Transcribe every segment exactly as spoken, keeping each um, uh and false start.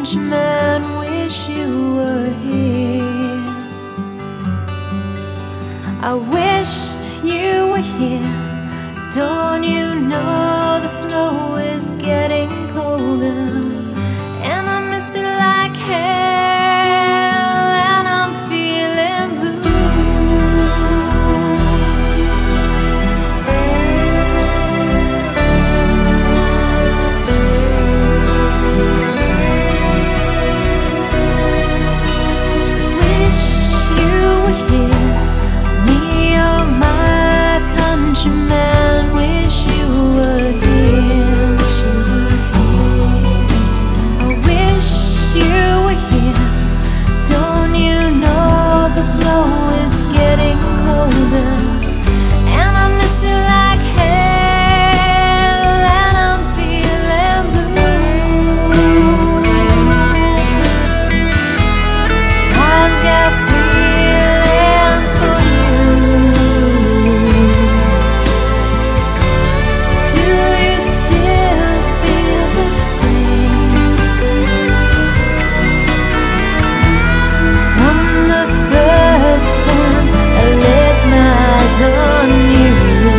countryman, wish you were here. I wish you were here. Don't you know the snow is getting colder, and I miss you like hell, and I'm feeling blue. Wish you were here, me or my countryman. Wish you were here. I wish you were here. Don't you know the snow is getting colder, and I miss you like hell, and I'm feeling blue. I've got feelings for you. Do you still feel the same? From the first time I laid my eyes on you,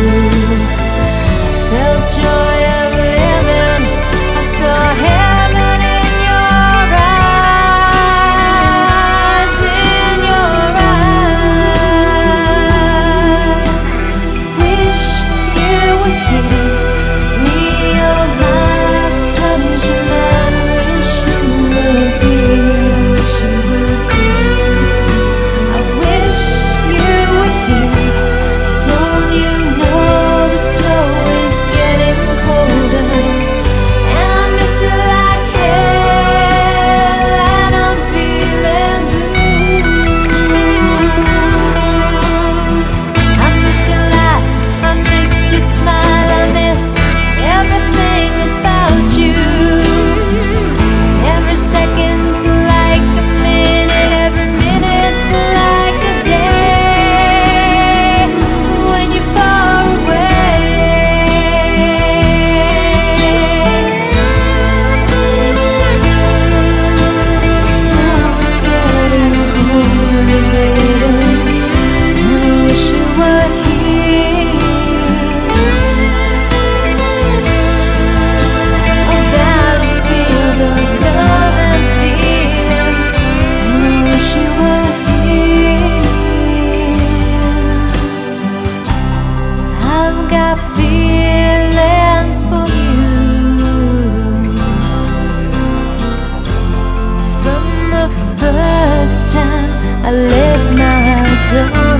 I felt joy of living. I saw heaven in your eyes, in your eyes. Wish you were here, me or my countryman. Wish you were here. Wish you were here. I wish you were here. Don't you know the snow is getting colder, and I miss you like hell, and I'm feeling blue. I miss your laugh, I miss your smile, I miss everything about you. Every second's like a minute, every minute's like a day when you're far away. Snow is getting colder, baby, and I wish you were here. A battlefield of love and fear, and I wish you were here. I've got feelings for you. From the first time I laid my eyes on